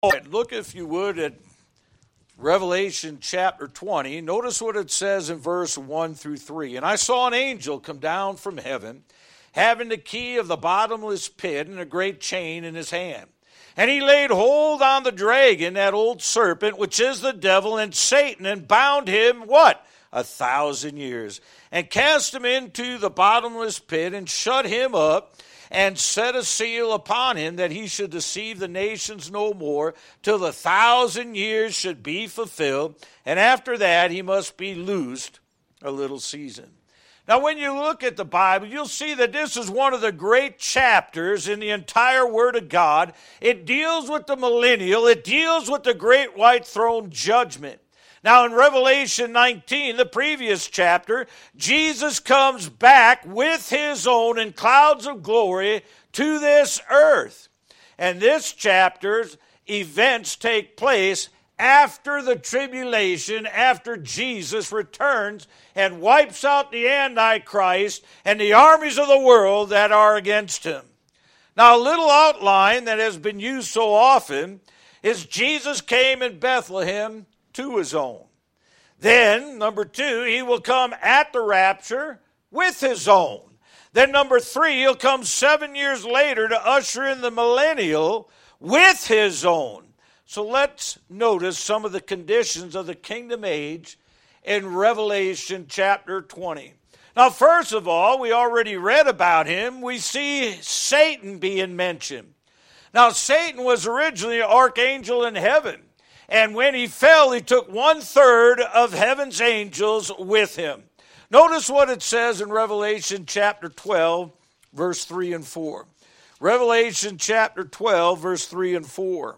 All right, look, if you would, at Revelation chapter 20. Notice what it says in verse 1 through 3. And I saw an angel come down from heaven, having the key of the bottomless pit and a great chain in his hand. And he laid hold on the dragon, that old serpent, which is the devil and Satan, and bound him, what? 1,000 years. And cast him into the bottomless pit, and shut him up, and set a seal upon him, that he should deceive the nations no more, till the 1,000 years should be fulfilled. And after that he must be loosed a little season. Now, when you look at the Bible, you'll see that this is one of the great chapters in the entire Word of God. It deals with the millennial. It deals with the great white throne judgment. Now, in Revelation 19, the previous chapter, Jesus comes back with his own in clouds of glory to this earth. And this chapter's events take place after the tribulation, after Jesus returns and wipes out the Antichrist and the armies of the world that are against him. Now, a little outline that has been used so often is Jesus came in Bethlehem to his own. Then, number 2, he will come at the rapture with his own. Then, number 3, he'll come 7 years later to usher in the millennial with his own. So let's notice some of the conditions of the kingdom age in Revelation chapter 20. Now, first of all, we already read about him. We see Satan being mentioned. Now, Satan was originally an archangel in heaven. And when he fell, he took 1/3 of heaven's angels with him. Notice what it says in Revelation chapter 12, verse 3 and 4. Revelation chapter 12, verse 3 and 4.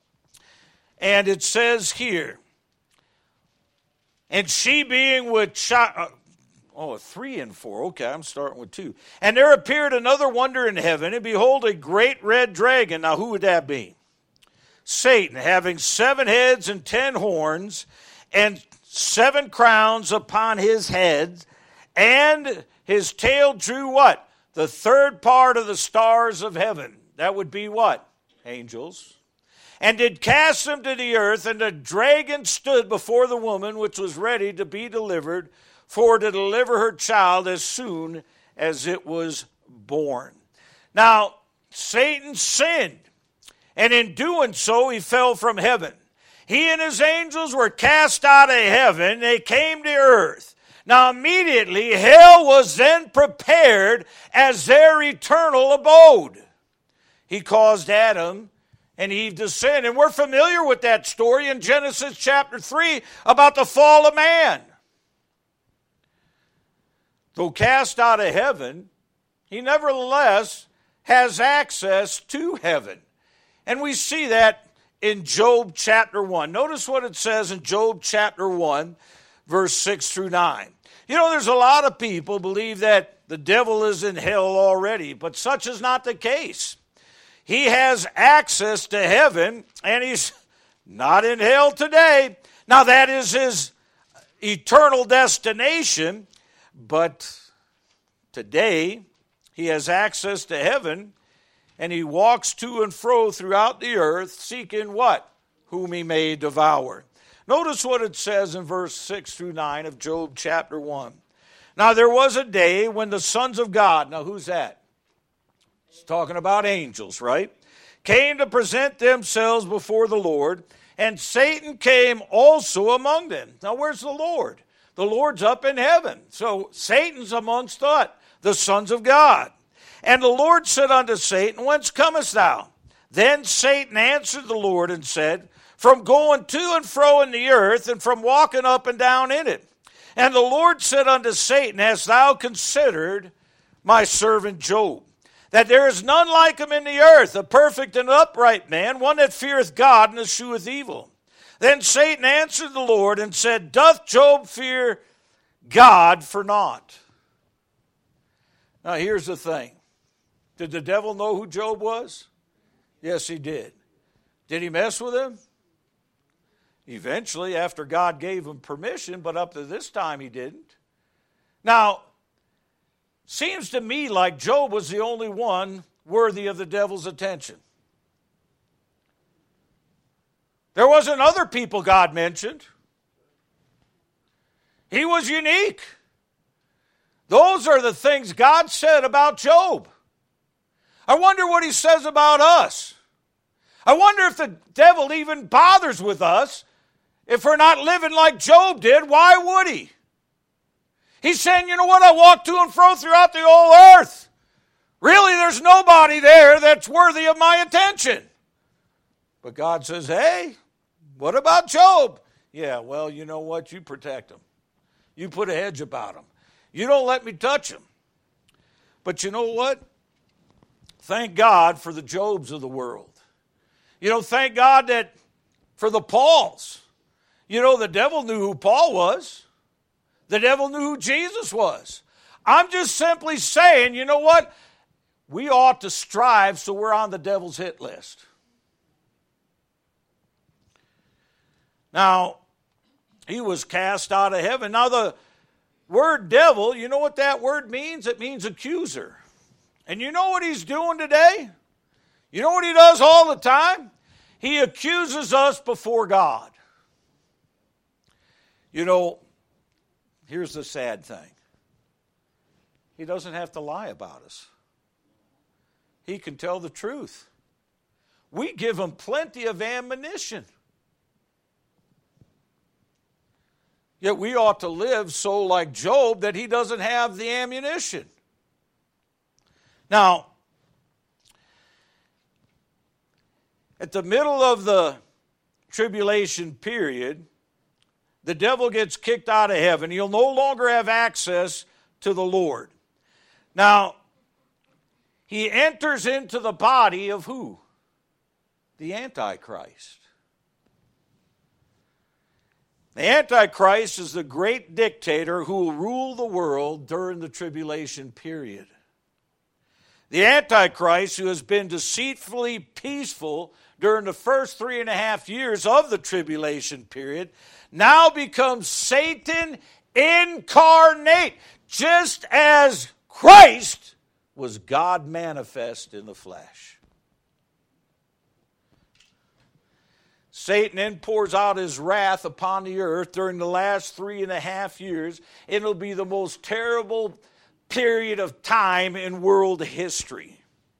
And it says here, and she being with child, 3 and 4. Okay, I'm starting with 2. And there appeared another wonder in heaven, and behold, a great red dragon. Now, who would that be? Satan, having 7 heads and 10 horns, and 7 crowns upon his head, and his tail drew what? The 3rd part of the stars of heaven. That would be what? Angels. And did cast them to the earth, and the dragon stood before the woman, which was ready to be delivered, for to deliver her child as soon as it was born. Now, Satan sinned. And in doing so, he fell from heaven. He and his angels were cast out of heaven. They came to earth. Now, immediately, hell was then prepared as their eternal abode. He caused Adam and Eve to sin. And we're familiar with that story in Genesis chapter 3 about the fall of man. Though cast out of heaven, he nevertheless has access to heaven. And we see that in Job chapter 1. Notice what it says in Job chapter 1, verse 6 through 9. You know, there's a lot of people believe that the devil is in hell already, but such is not the case. He has access to heaven, and he's not in hell today. Now, that is his eternal destination, but today he has access to heaven, and he walks to and fro throughout the earth, seeking what? Whom he may devour. Notice what it says in verse 6 through 9 of Job chapter 1. Now there was a day when the sons of God, now who's that? It's talking about angels, right? Came to present themselves before the Lord, and Satan came also among them. Now where's the Lord? The Lord's up in heaven. So Satan's amongst what? The sons of God. And the Lord said unto Satan, Whence comest thou? Then Satan answered the Lord and said, From going to and fro in the earth, and from walking up and down in it. And the Lord said unto Satan, Hast thou considered my servant Job, that there is none like him in the earth, a perfect and upright man, one that feareth God and escheweth evil? Then Satan answered the Lord and said, Doth Job fear God for naught? Now here's the thing. Did the devil know who Job was? Yes, he did. Did he mess with him? Eventually, after God gave him permission, but up to this time he didn't. Now, seems to me like Job was the only one worthy of the devil's attention. There wasn't other people God mentioned. He was unique. Those are the things God said about Job. I wonder what he says about us. I wonder if the devil even bothers with us if we're not living like Job did. Why would he? He's saying, you know what, I walk to and fro throughout the whole earth. Really, there's nobody there that's worthy of my attention. But God says, hey, what about Job? Yeah, well, you know what? You protect him. You put a hedge about him. You don't let me touch him. But you know what? Thank God for the Jobs of the world. You know, thank God that for the Pauls. You know, the devil knew who Paul was. The devil knew who Jesus was. I'm just simply saying, you know what? We ought to strive so we're on the devil's hit list. Now, he was cast out of heaven. Now, the word devil, you know what that word means? It means accuser. And you know what he's doing today? You know what he does all the time? He accuses us before God. You know, here's the sad thing. He doesn't have to lie about us. He can tell the truth. We give him plenty of ammunition. Yet we ought to live so like Job that he doesn't have the ammunition. Now, at the middle of the tribulation period, the devil gets kicked out of heaven. He'll no longer have access to the Lord. Now, he enters into the body of who? The Antichrist. The Antichrist is the great dictator who will rule the world during the tribulation period. The Antichrist, who has been deceitfully peaceful during the first 3.5 years of the tribulation period, now becomes Satan incarnate, just as Christ was God manifest in the flesh. Satan then pours out his wrath upon the earth during the last 3.5 years. It'll be the most terrible period of time in world history.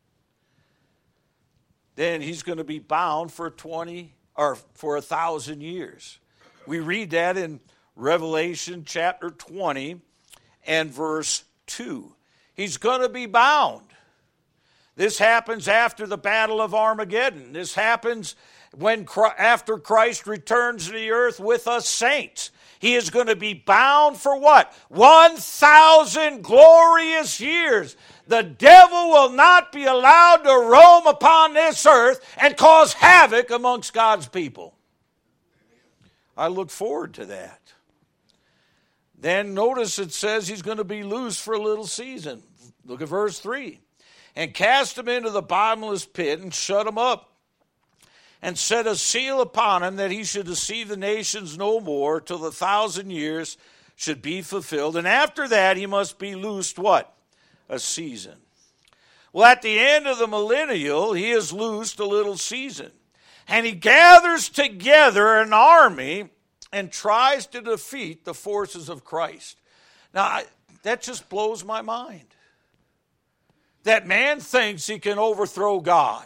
Then he's going to be bound for 1,000 years. We read that in Revelation chapter 20 and verse 2. He's going to be bound. This happens after the Battle of Armageddon. This happens after Christ returns to the earth with us saints. He is going to be bound for what? 1,000 glorious years. The devil will not be allowed to roam upon this earth and cause havoc amongst God's people. I look forward to that. Then notice it says he's going to be loose for a little season. Look at verse 3. And cast him into the bottomless pit and shut him up. And set a seal upon him that he should deceive the nations no more till the 1,000 years should be fulfilled. And after that he must be loosed what? A season. Well, at the end of the millennial, he is loosed a little season. And he gathers together an army and tries to defeat the forces of Christ. Now, that just blows my mind. That man thinks he can overthrow God.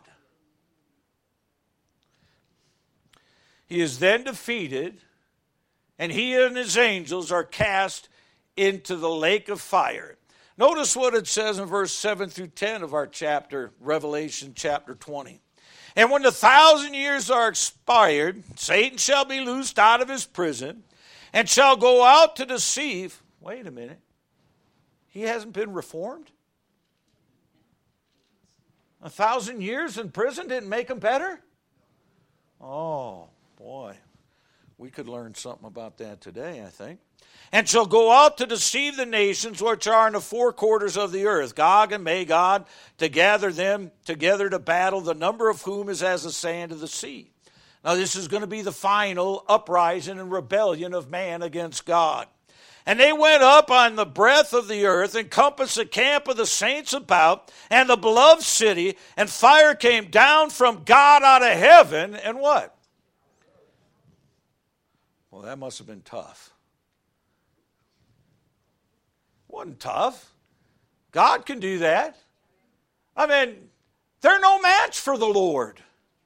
He is then defeated, and he and his angels are cast into the lake of fire. Notice what it says in verse 7 through 10 of our chapter, Revelation chapter 20. And when the 1,000 years are expired, Satan shall be loosed out of his prison and shall go out to deceive. Wait a minute. He hasn't been reformed? 1,000 years in prison didn't make him better? Oh, boy. We could learn something about that today, I think. And shall go out to deceive the nations which are in the four quarters of the earth, Gog and Magog, to gather them together to battle, the number of whom is as the sand of the sea. Now this is going to be the final uprising and rebellion of man against God. And they went up on the breadth of the earth, encompassed the camp of the saints about, and the beloved city, and fire came down from God out of heaven, and what? Well, that must have been tough. Wasn't tough. God can do that. I mean, they're no match for the Lord.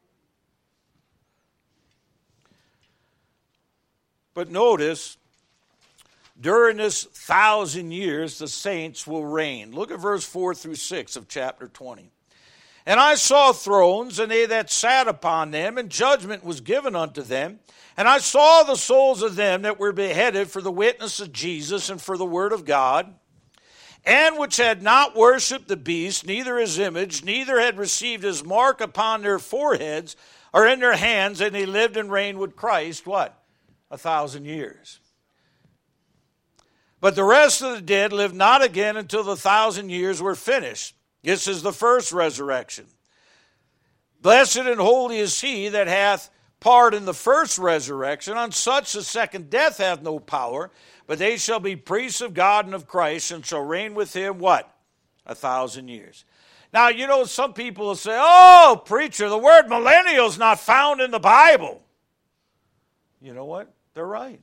But notice, during this 1,000 years, the saints will reign. Look at verse 4 through 6 of chapter 20. And I saw thrones, and they that sat upon them, and judgment was given unto them. And I saw the souls of them that were beheaded for the witness of Jesus and for the word of God, and which had not worshipped the beast, neither his image, neither had received his mark upon their foreheads or in their hands, and they lived and reigned with Christ, what? 1,000 years. But the rest of the dead lived not again until the 1,000 years were finished. This is the first resurrection. Blessed and holy is he that hath part in the first resurrection. On such the second death hath no power, but they shall be priests of God and of Christ, and shall reign with him, what? 1,000 years. Now, you know, some people will say, oh, preacher, the word millennial is not found in the Bible. You know what? They're right.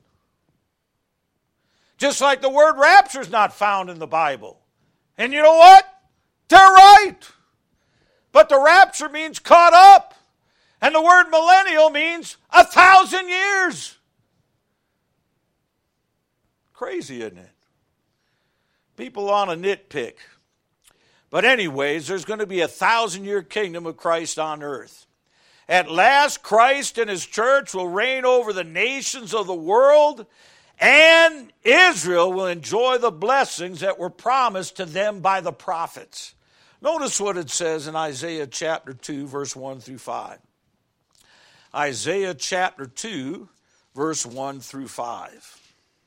Just like the word rapture is not found in the Bible. And you know what? They're right. But the rapture means caught up. And the word millennial means 1,000 years. Crazy, isn't it? People want to nitpick. But anyways, there's going to be a 1,000-year kingdom of Christ on earth. At last, Christ and his church will reign over the nations of the world, and Israel will enjoy the blessings that were promised to them by the prophets. Notice what it says in Isaiah chapter 2, verse 1 through 5. Isaiah chapter 2, verse 1 through 5.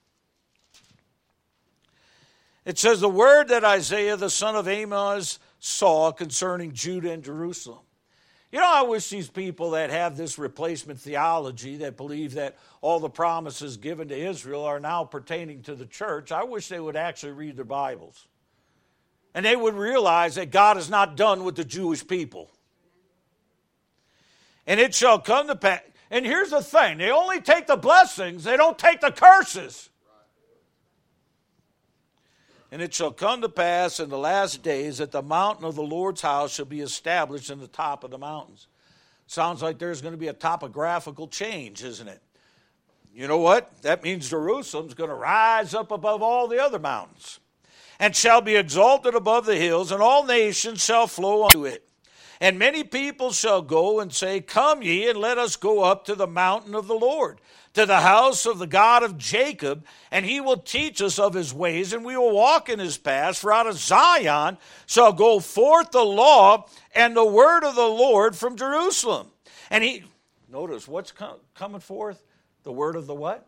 It says, the word that Isaiah the son of Amos saw concerning Judah and Jerusalem. You know, I wish these people that have this replacement theology, that believe that all the promises given to Israel are now pertaining to the church, I wish they would actually read their Bibles. And they would realize that God is not done with the Jewish people. And it shall come to pass. And here's the thing. They only take the blessings. They don't take the curses. And it shall come to pass in the last days that the mountain of the Lord's house shall be established in the top of the mountains. Sounds like there's going to be a topographical change, isn't it? You know what? That means Jerusalem's going to rise up above all the other mountains, and shall be exalted above the hills, and all nations shall flow unto it. And many people shall go and say, come ye, and let us go up to the mountain of the Lord, to the house of the God of Jacob, and he will teach us of his ways, and we will walk in his paths. For out of Zion shall go forth the law and the word of the Lord from Jerusalem. And he, notice, what's coming forth? The word of the what?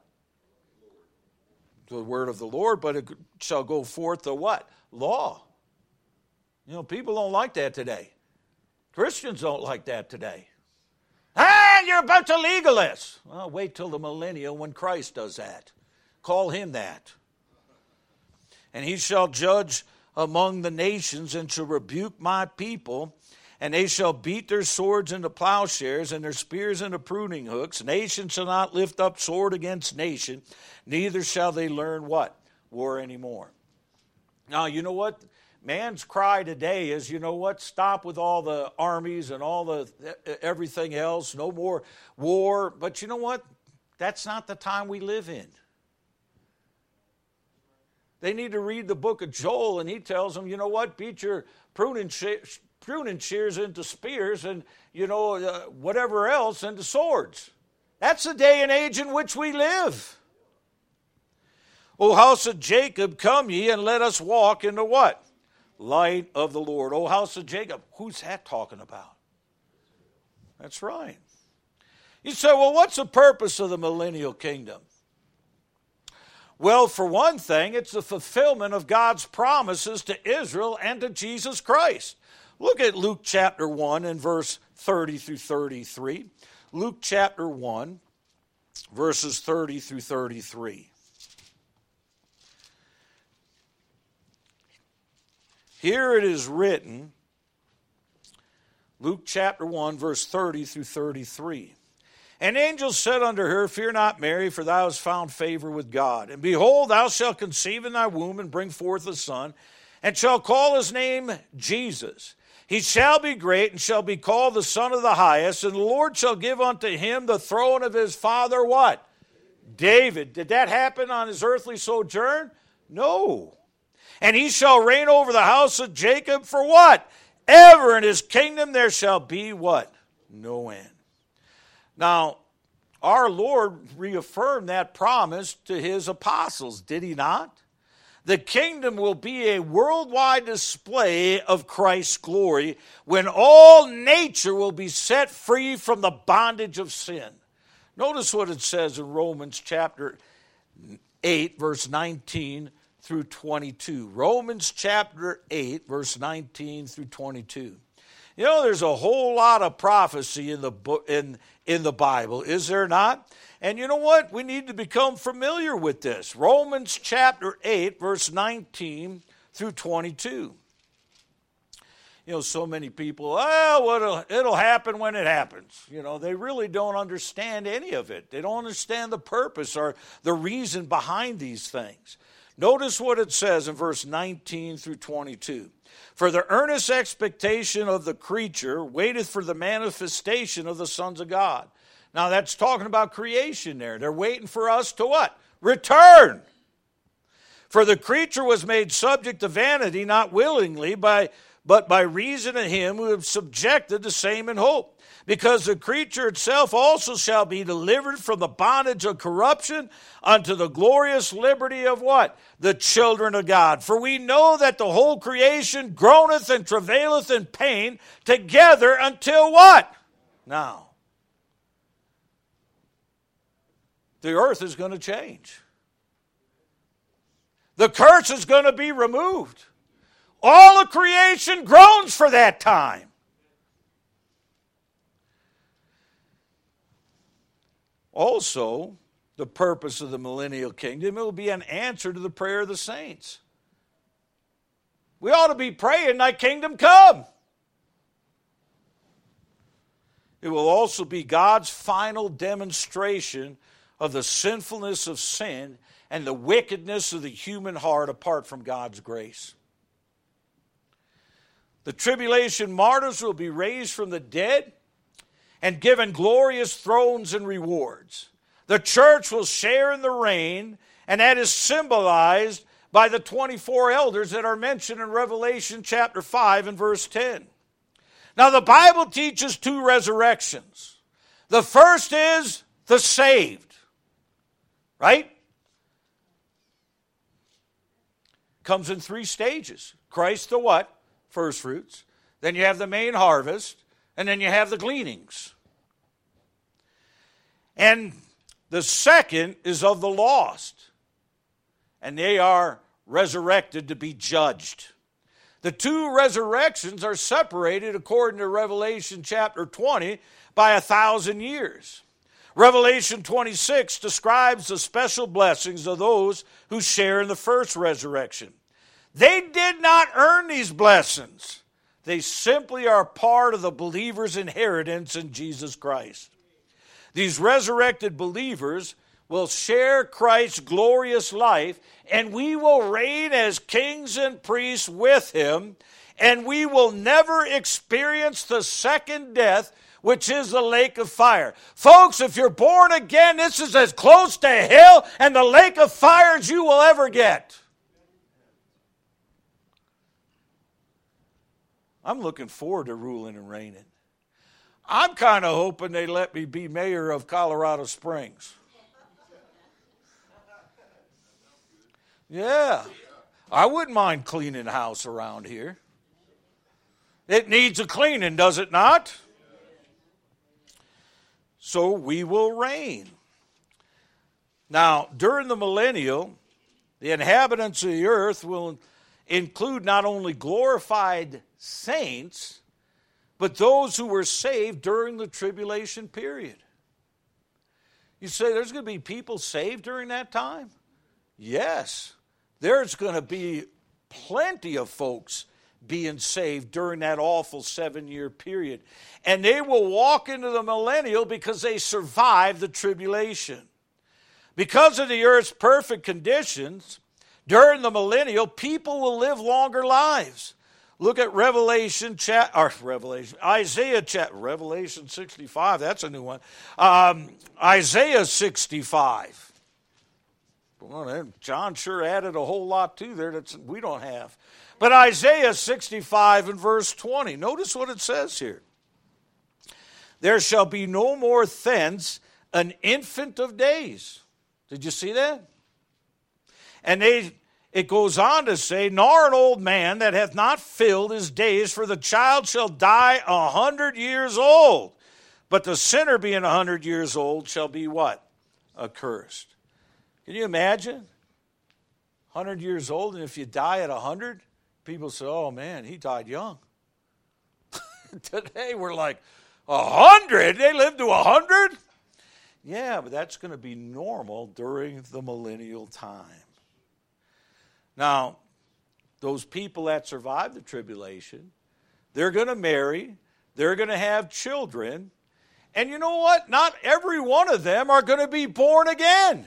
The word of the Lord, but it shall go forth the what? Law. You know, people don't like that today. Christians don't like that today. You're a bunch of legalists. Well, wait till the millennium when Christ does that. Call him that. And he shall judge among the nations, and shall rebuke my people, and they shall beat their swords into plowshares, and their spears into pruning hooks. Nation shall not lift up sword against nation, neither shall they learn what? War anymore. Now, you know what? Man's cry today is, you know what? Stop with all the armies and all the everything else. No more war. But you know what? That's not the time we live in. They need to read the book of Joel, and he tells them, you know what? Beat your pruning shears into spears, and, you know, whatever else into swords. That's the day and age in which we live. O house of Jacob, come ye, and let us walk into what? Light of the Lord. O house of Jacob. Who's that talking about? That's right. You say, well, what's the purpose of the millennial kingdom? Well, for one thing, it's the fulfillment of God's promises to Israel and to Jesus Christ. Look at Luke chapter 1 and verse 30 through 33. Luke chapter 1, verses 30 through 33. Here it is written, Luke chapter 1, verse 30 through 33. An angel said unto her, Fear not, Mary, for thou hast found favor with God. And behold, thou shalt conceive in thy womb, and bring forth a son, and shall call his name Jesus. He shall be great, and shall be called the Son of the Highest, and the Lord shall give unto him the throne of his father, what? David. Did that happen on his earthly sojourn? No. And he shall reign over the house of Jacob for what? Ever. In his kingdom there shall be what? No end. Now, our Lord reaffirmed that promise to his apostles, did he not? The kingdom will be a worldwide display of Christ's glory when all nature will be set free from the bondage of sin. Notice what it says in Romans chapter 8, verse 19 through 22. Romans chapter 8, verse 19 through 22. You know, there's a whole lot of prophecy in the book, in the Bible, is there not? And you know what? We need to become familiar with this. Romans chapter 8, verse 19 through 22. You know, so many people, it'll happen when it happens. You know, they really don't understand any of it. They don't understand the purpose or the reason behind these things. Notice what it says in verse 19 through 22. For the earnest expectation of the creature waiteth for the manifestation of the sons of God. Now that's talking about creation there. They're waiting for us to what? Return. For the creature was made subject to vanity, not willingly, but by reason of him who have subjected the same in hope. Because the creature itself also shall be delivered from the bondage of corruption unto the glorious liberty of what? The children of God. For we know that the whole creation groaneth and travaileth in pain together until what? Now. The earth is going to change. The curse is going to be removed. All of creation groans for that time. Also, the purpose of the millennial kingdom, it will be an answer to the prayer of the saints. We ought to be praying, thy kingdom come. It will also be God's final demonstration of the sinfulness of sin and the wickedness of the human heart apart from God's grace. The tribulation martyrs will be raised from the dead and given glorious thrones and rewards. The church will share in the reign, and that is symbolized by the 24 elders that are mentioned in Revelation chapter 5 and verse 10. Now the Bible teaches two resurrections. The first is the saved, right? Comes in three stages. Christ the what? First fruits. Then you have the main harvest. And then you have the gleanings. And the second is of the lost. And they are resurrected to be judged. The two resurrections are separated, according to Revelation chapter 20, by 1,000 years. Revelation 26 describes the special blessings of those who share in the first resurrection. They did not earn these blessings. They simply are part of the believer's inheritance in Jesus Christ. These resurrected believers will share Christ's glorious life, and we will reign as kings and priests with him, and we will never experience the second death, which is the lake of fire. Folks, if you're born again, this is as close to hell and the lake of fire as you will ever get. I'm looking forward to ruling and reigning. I'm kind of hoping they let me be mayor of Colorado Springs. Yeah. I wouldn't mind cleaning the house around here. It needs a cleaning, does it not? So we will reign. Now, during the millennial, the inhabitants of the earth will include not only glorified saints, but those who were saved during the tribulation period. You say there's going to be people saved during that time? Yes. There's going to be plenty of folks being saved during that awful 7-year period. And they will walk into the millennial because they survived the tribulation. Because of the earth's perfect conditions, during the millennial, people will live longer lives. Look at Revelation 65, that's a new one. Isaiah 65. Well, John sure added a whole lot to there that we don't have. But Isaiah 65 and verse 20, notice what it says here. There shall be no more thence an infant of days. Did you see that? And it goes on to say, nor an old man that hath not filled his days, for the child shall die 100 years old. But the sinner being 100 years old shall be what? Accursed. Can you imagine? 100 years old, and if you die at 100, people say, oh man, he died young. Today we're like, 100? They lived to 100? Yeah, but that's going to be normal during the millennial time. Now, those people that survive the tribulation, they're going to marry, they're going to have children, and you know what? Not every one of them are going to be born again.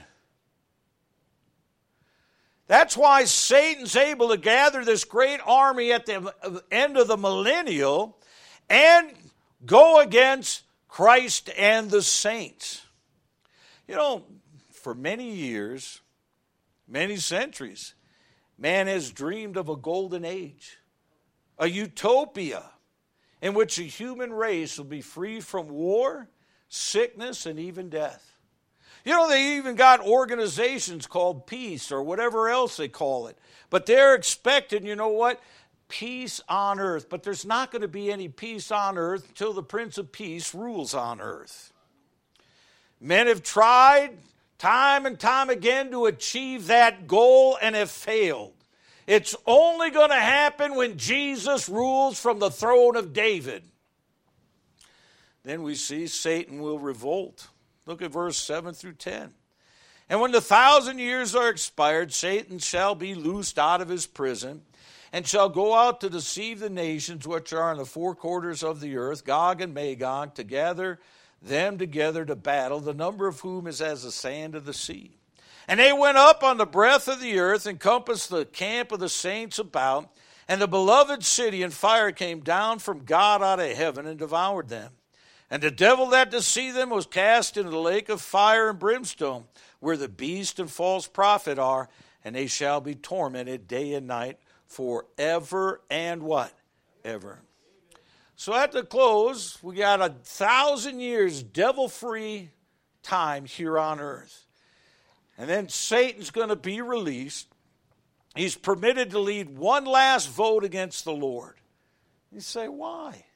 That's why Satan's able to gather this great army at the end of the millennial and go against Christ and the saints. You know, for many years, many centuries, man has dreamed of a golden age, a utopia in which the human race will be free from war, sickness, and even death. You know, they even got organizations called peace or whatever else they call it. But they're expecting, you know what? Peace on earth. But there's not going to be any peace on earth until the Prince of Peace rules on earth. Men have tried time and time again to achieve that goal and have failed. It's only going to happen when Jesus rules from the throne of David. Then we see Satan will revolt. Look at verse 7 through 10. And when the 1,000 years are expired, Satan shall be loosed out of his prison, and shall go out to deceive the nations which are in the four quarters of the earth, Gog and Magog, to gather them together to battle, the number of whom is as the sand of the sea. And they went up on the breadth of the earth, and compassed the camp of the saints about, and the beloved city, and fire came down from God out of heaven and devoured them. And the devil that deceived them was cast into the lake of fire and brimstone, where the beast and false prophet are, and they shall be tormented day and night forever and what? Ever. So at the close, we got 1,000 years devil-free time here on earth. And then Satan's going to be released. He's permitted to lead one last vote against the Lord. You say, why?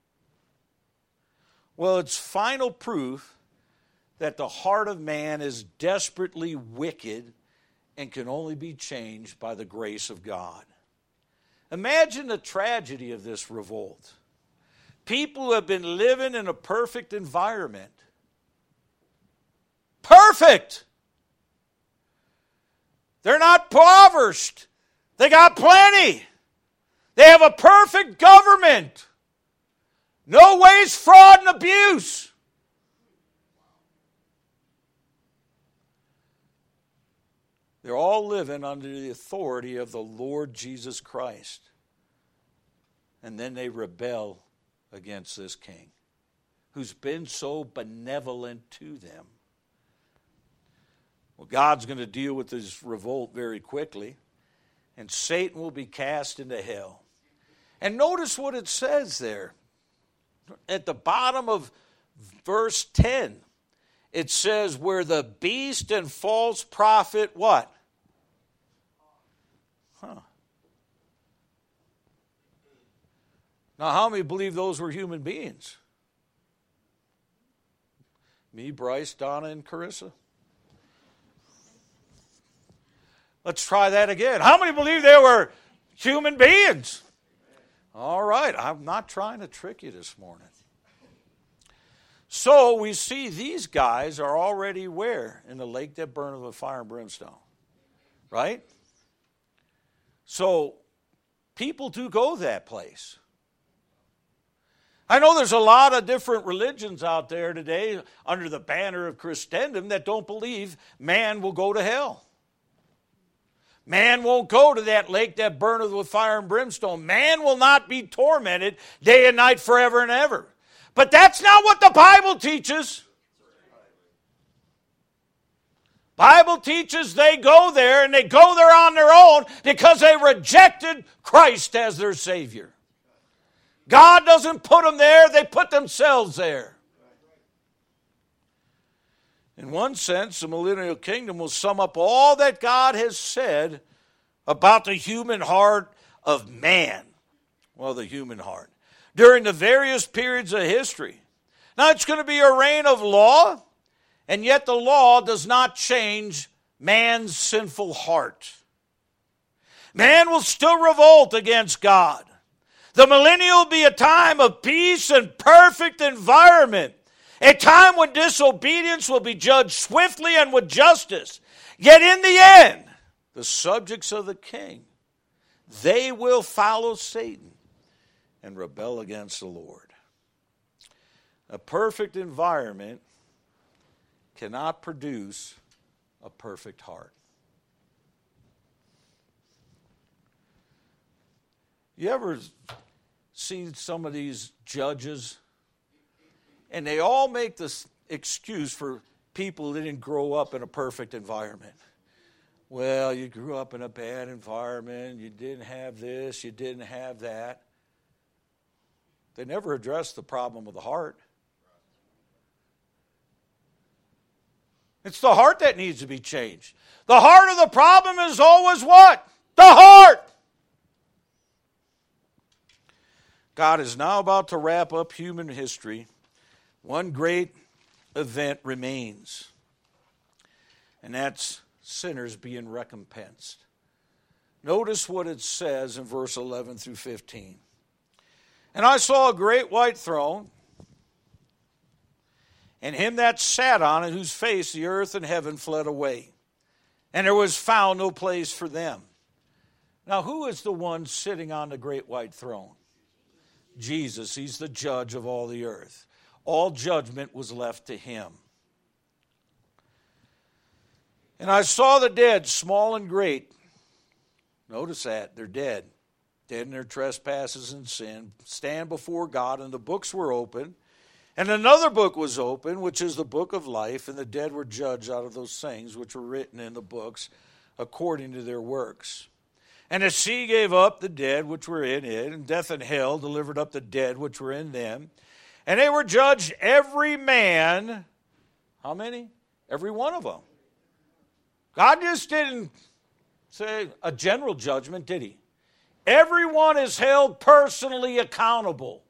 Well, it's final proof that the heart of man is desperately wicked and can only be changed by the grace of God. Imagine the tragedy of this revolt. People who have been living in a perfect environment. Perfect! They're not impoverished. They got plenty. They have a perfect government. No waste, fraud, and abuse. They're all living under the authority of the Lord Jesus Christ. And then they rebel against this king, who's been so benevolent to them. Well, God's going to deal with this revolt very quickly, and Satan will be cast into hell. And notice what it says there. At the bottom of verse 10, it says, where the beast and false prophet, what? Now, how many believe those were human beings? Me, Bryce, Donna, and Carissa. Let's try that again. How many believe they were human beings? All right, I'm not trying to trick you this morning. So we see these guys are already where? In the lake that burneth with fire and brimstone. Right? So people do go that place. I know there's a lot of different religions out there today under the banner of Christendom that don't believe man will go to hell. Man won't go to that lake that burneth with fire and brimstone. Man will not be tormented day and night forever and ever. But that's not what the Bible teaches. Bible teaches they go there, and they go there on their own because they rejected Christ as their Savior. God doesn't put them there, they put themselves there. In one sense, the millennial kingdom will sum up all that God has said about the human heart of man. Well, the human heart. During the various periods of history. Now, it's going to be a reign of law, and yet the law does not change man's sinful heart. Man will still revolt against God. The millennium will be a time of peace and perfect environment. A time when disobedience will be judged swiftly and with justice. Yet in the end, the subjects of the king, they will follow Satan and rebel against the Lord. A perfect environment cannot produce a perfect heart. You ever see some of these judges, and they all make this excuse for people that didn't grow up in a perfect environment. Well, you grew up in a bad environment, you didn't have this, you didn't have that. They never address the problem of the heart. It's the heart that needs to be changed. The heart of the problem is always what? The heart! God is now about to wrap up human history. One great event remains, and that's sinners being recompensed. Notice what it says in verse 11 through 15. And I saw a great white throne, and him that sat on it, whose face the earth and heaven fled away, and there was found no place for them. Now, who is the one sitting on the great white throne? Jesus. He's the judge of all the earth. All judgment was left to him. And I saw the dead, small and great. Notice that, they're dead. Dead in their trespasses and sin, stand before God, and the books were open. And another book was open, which is the book of life, and the dead were judged out of those things which were written in the books according to their works. And the sea gave up the dead which were in it, and death and hell delivered up the dead which were in them. And they were judged every man, how many? Every one of them. God just didn't say a general judgment, did he? Everyone is held personally accountable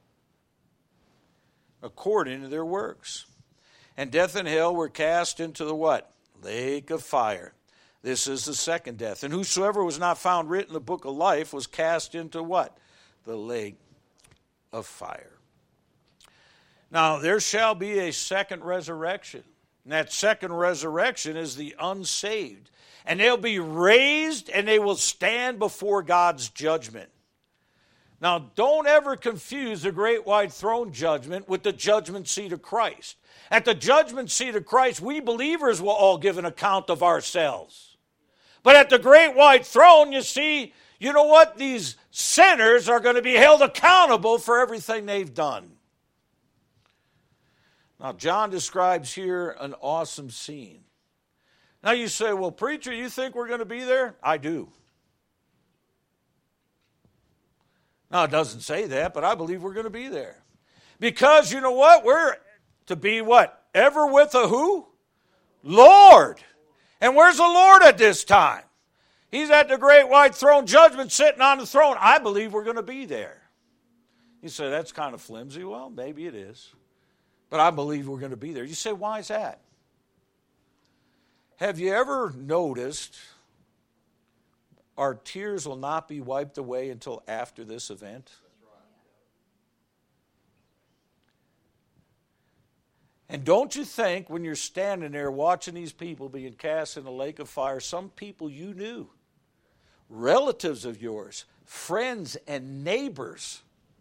according to their works. And death and hell were cast into the what? Lake of fire. This is the second death. And whosoever was not found written in the book of life was cast into what? The lake of fire. Now, there shall be a second resurrection. And that second resurrection is the unsaved. And they'll be raised and they will stand before God's judgment. Now, don't ever confuse the great white throne judgment with the judgment seat of Christ. At the judgment seat of Christ, we believers will all give an account of ourselves. But at the great white throne, you see, you know what? These sinners are going to be held accountable for everything they've done. Now, John describes here an awesome scene. Now you say, well, preacher, you think we're going to be there? I do. Now, it doesn't say that, but I believe we're going to be there. Because, you know what? We're to be what? Ever with a who? Lord. And where's the Lord at this time? He's at the great white throne judgment sitting on the throne. I believe we're going to be there. You say, that's kind of flimsy. Well, maybe it is. But I believe we're going to be there. You say, why is that? Have you ever noticed our tears will not be wiped away until after this event? And don't you think when you're standing there watching these people being cast in the lake of fire, some people you knew, relatives of yours, friends and neighbors.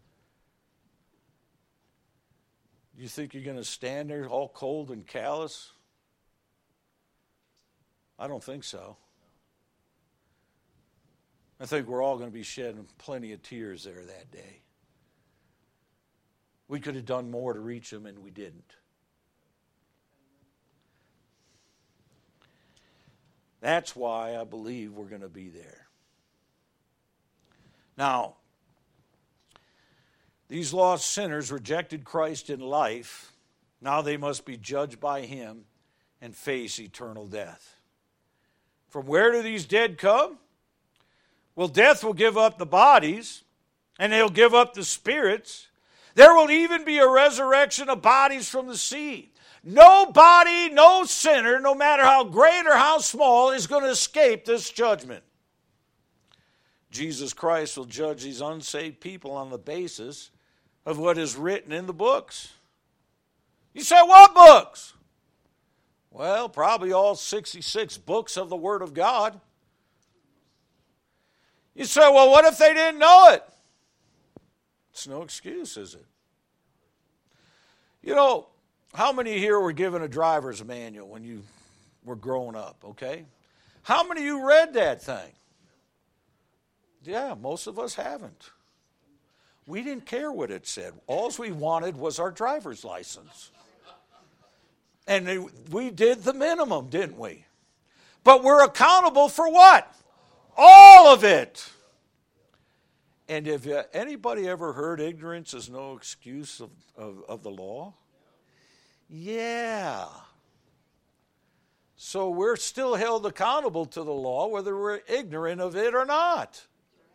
You think you're going to stand there all cold and callous? I don't think so. I think we're all going to be shedding plenty of tears there that day. We could have done more to reach them, and we didn't. That's why I believe we're going to be there. Now, these lost sinners rejected Christ in life. Now they must be judged by Him and face eternal death. From where do these dead come? Well, death will give up the bodies, and they'll give up the spirits. There will even be a resurrection of bodies from the sea. No body, no sinner, no matter how great or how small, is going to escape this judgment. Jesus Christ will judge these unsaved people on the basis of what is written in the books. You say, what books? Well, probably all 66 books of the Word of God. You say, well, what if they didn't know it? It's no excuse, is it? You know, how many here were given a driver's manual when you were growing up, okay? How many of you read that thing? Yeah, most of us haven't. We didn't care what it said. All we wanted was our driver's license. And we did the minimum, didn't we? But we're accountable for what? All of it. And if anybody ever heard ignorance is no excuse of the law? Yeah. So we're still held accountable to the law, whether we're ignorant of it or not.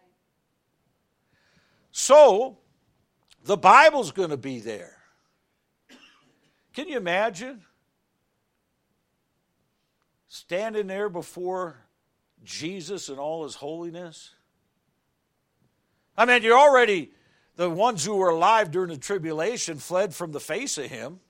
So, the Bible's going to be there. Can you imagine standing there before Jesus in all His holiness? I mean, you're already, the ones who were alive during the tribulation fled from the face of Him.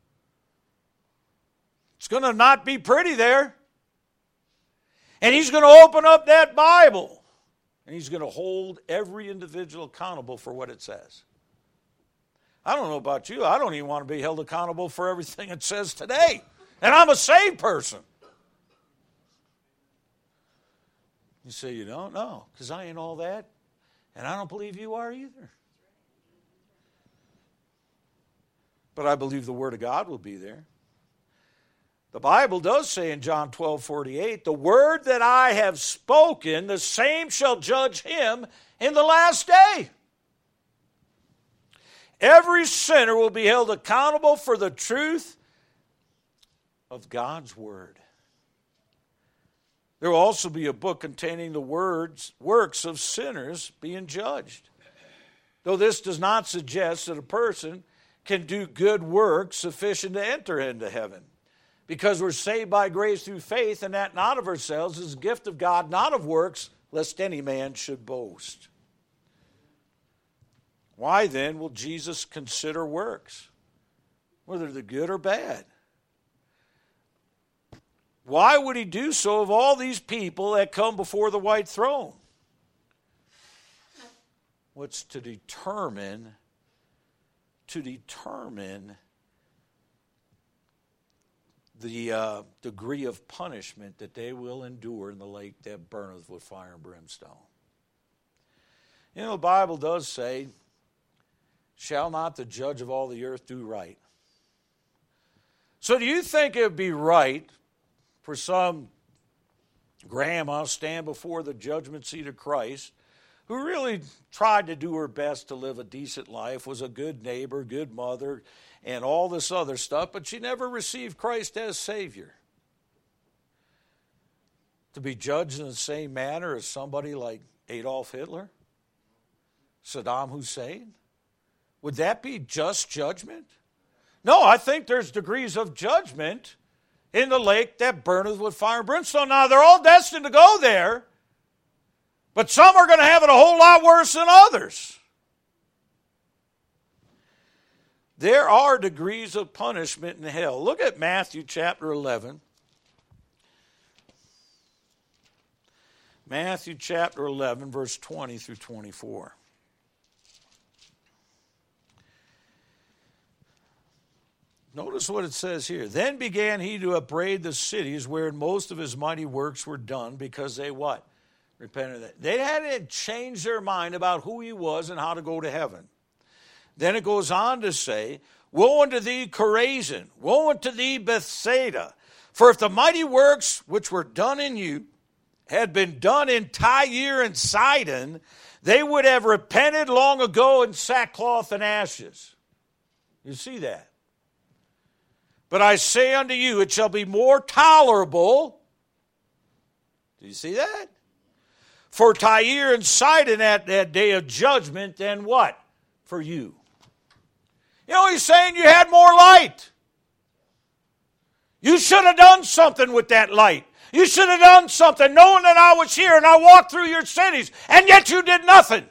It's going to not be pretty there. And He's going to open up that Bible. And He's going to hold every individual accountable for what it says. I don't know about you. I don't even want to be held accountable for everything it says today. And I'm a saved person. You say you don't? No, because I ain't all that. And I don't believe you are either. But I believe the Word of God will be there. The Bible does say in John 12:48, the word that I have spoken, the same shall judge him in the last day. Every sinner will be held accountable for the truth of God's Word. There will also be a book containing the works of sinners being judged. Though this does not suggest that a person can do good works sufficient to enter into heaven. Because we're saved by grace through faith, and that not of ourselves is a gift of God, not of works, lest any man should boast. Why then will Jesus consider works, whether they're good or bad? Why would He do so of all these people that come before the white throne? What's to determine the degree of punishment that they will endure in the lake that burneth with fire and brimstone. You know, the Bible does say, shall not the judge of all the earth do right? So do you think it would be right for some grandma stand before the judgment seat of Christ who really tried to do her best to live a decent life, was a good neighbor, good mother, and all this other stuff, but she never received Christ as Savior? To be judged in the same manner as somebody like Adolf Hitler, Saddam Hussein? Would that be just judgment? No, I think there's degrees of judgment in the lake that burneth with fire and brimstone. Now, they're all destined to go there, but some are going to have it a whole lot worse than others. There are degrees of punishment in hell. Look at Matthew chapter 11. Matthew chapter 11, verse 20 through 24. Notice what it says here. Then began he to upbraid the cities wherein most of his mighty works were done, because they what? Repented of that. They had to change their mind about who he was and how to go to heaven. Then it goes on to say, woe unto thee, Chorazin! Woe unto thee, Bethsaida! For if the mighty works which were done in you had been done in Tyre and Sidon, they would have repented long ago in sackcloth and ashes. You see that? But I say unto you, it shall be more tolerable. Do you see that? For Tyre and Sidon at that day of judgment than what? For you. You know, he's saying you had more light. You should have done something with that light. You should have done something knowing that I was here and I walked through your cities, and yet you did nothing.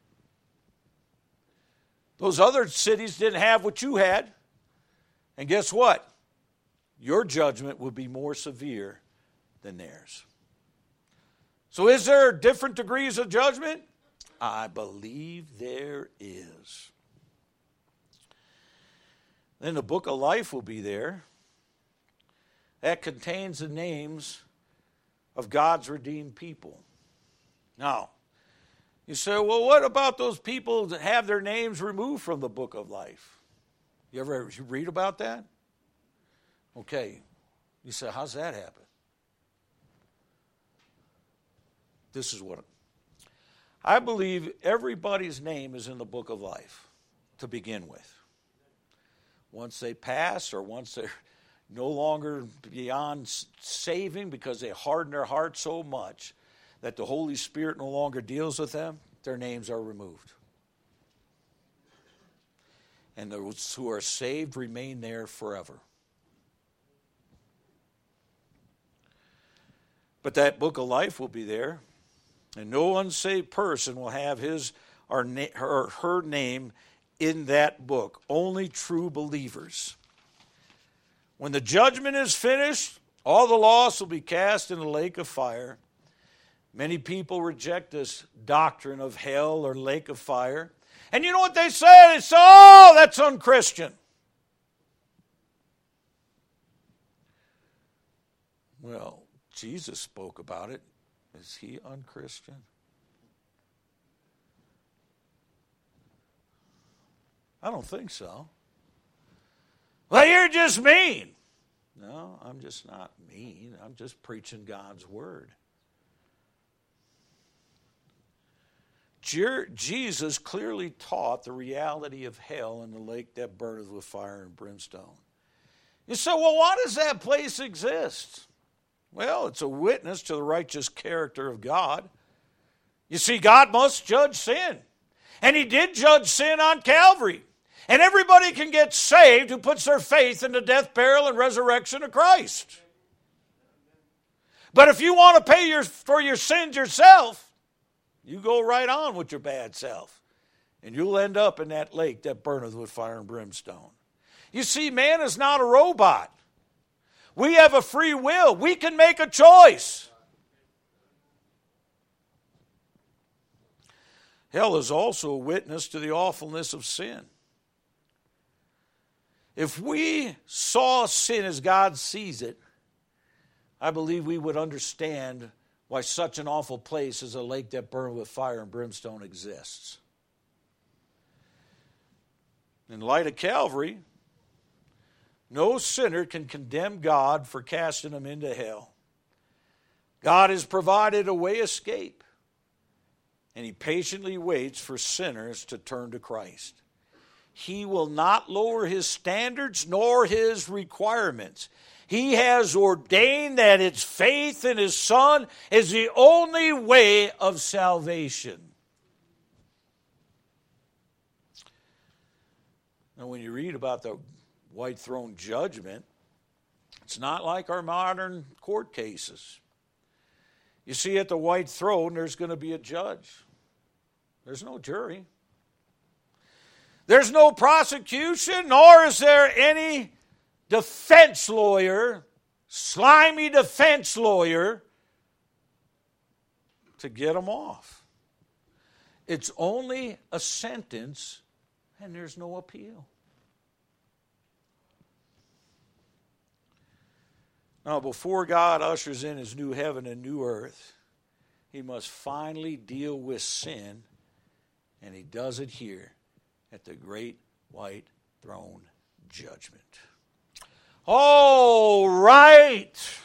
Those other cities didn't have what you had. And guess what? Your judgment will be more severe than theirs. So is there different degrees of judgment? I believe there is. Then the book of life will be there. That contains the names of God's redeemed people. Now, you say, well, what about those people that have their names removed from the book of life? You ever read about that? Okay. You say, how's that happen? This is what I believe everybody's name is in the book of life to begin with. Once they pass, or once they're no longer beyond saving because they harden their heart so much that the Holy Spirit no longer deals with them, their names are removed. And those who are saved remain there forever. But that book of life will be there, and no unsaved person will have his or her name in that book. Only true believers. When the judgment is finished, all the lost will be cast in the lake of fire. Many people reject this doctrine of hell or lake of fire. And you know what they say? They say, oh, that's unchristian. Well, Jesus spoke about it. Is he unchristian? I don't think so. Well, you're just mean. No, I'm just not mean. I'm just preaching God's word. Jesus clearly taught the reality of hell and the lake that burneth with fire and brimstone. You say, well, why does that place exist? Well, it's a witness to the righteous character of God. You see, God must judge sin. And he did judge sin on Calvary. And everybody can get saved who puts their faith in the death, burial, and resurrection of Christ. But if you want to pay for your sins yourself, you go right on with your bad self. And you'll end up in that lake that burneth with fire and brimstone. You see, man is not a robot. We have a free will. We can make a choice. Hell is also a witness to the awfulness of sin. If we saw sin as God sees it, I believe we would understand why such an awful place as a lake that burneth with fire and brimstone exists. In light of Calvary, no sinner can condemn God for casting him into hell. God has provided a way escape, and he patiently waits for sinners to turn to Christ. He will not lower his standards nor his requirements. He has ordained that its faith in his Son is the only way of salvation. Now, when you read about the white throne judgment, it's not like our modern court cases. You see, at the white throne, there's going to be a judge. There's no jury. There's no prosecution, nor is there any defense lawyer, slimy defense lawyer, to get them off. It's only a sentence, and there's no appeal. Now, before God ushers in his new heaven and new earth, he must finally deal with sin, and he does it here at the great white throne judgment. All right.